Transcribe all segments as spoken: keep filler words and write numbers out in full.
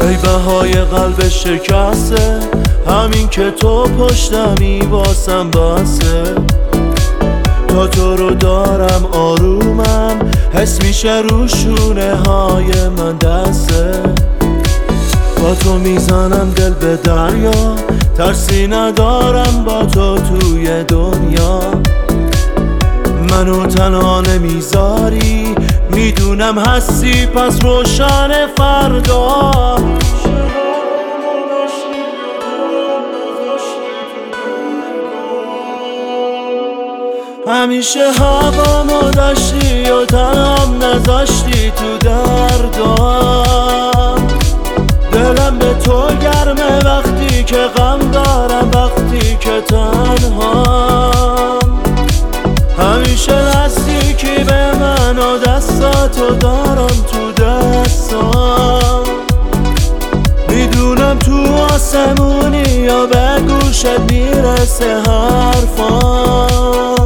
ای بهای قلب شکسته، همین که تو پشتمی واسم بسه. تا تو رو دارم آرومم، حس میشه رو شونه های من دسته. با تو میزنم دل به دریا، ترسی ندارم با تو توی دنیا. منو تنها نمیذاری، میدونم هستی پس روشن فردا. همیشه هوامو داشتی و تنهام نذاشتی تو دردام. دلم به تو گرمه وقتی که غم دارم، وقتی که تنهام. همیشه نزدیکی به من و دستاتو دارم تو دستام. میدونم تو آسمونی یا به گوشت میرسه حرفام.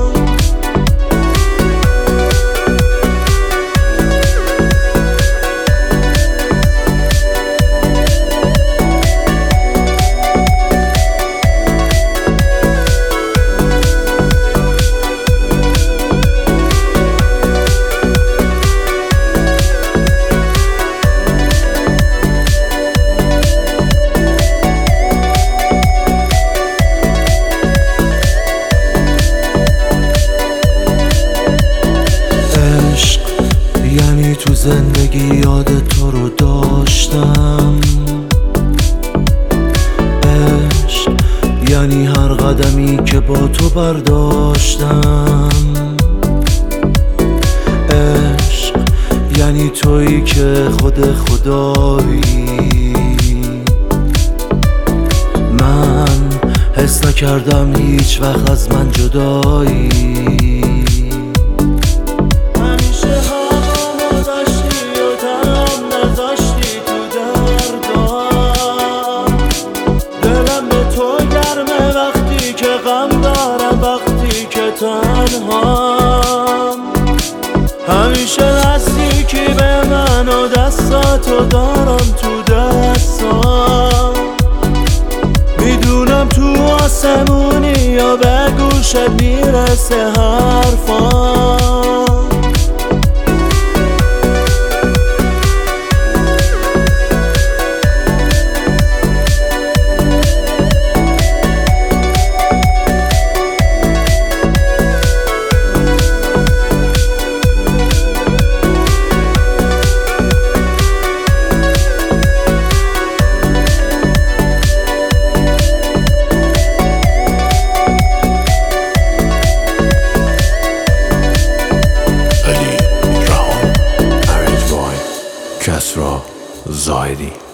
یعنی تو زندگی یاد تو رو داشتم. عشق یعنی هر قدمی که با تو برداشتم. عشق یعنی تویی که خود خدایی. من حس نکردم هیچ وقت از من جدایی. تنهام همیشه نزدیکی به من و دستاتو دارم تو دستام. میدونم تو آسمونی یا به گوشت میرسه حرفام. کسری زاهدی.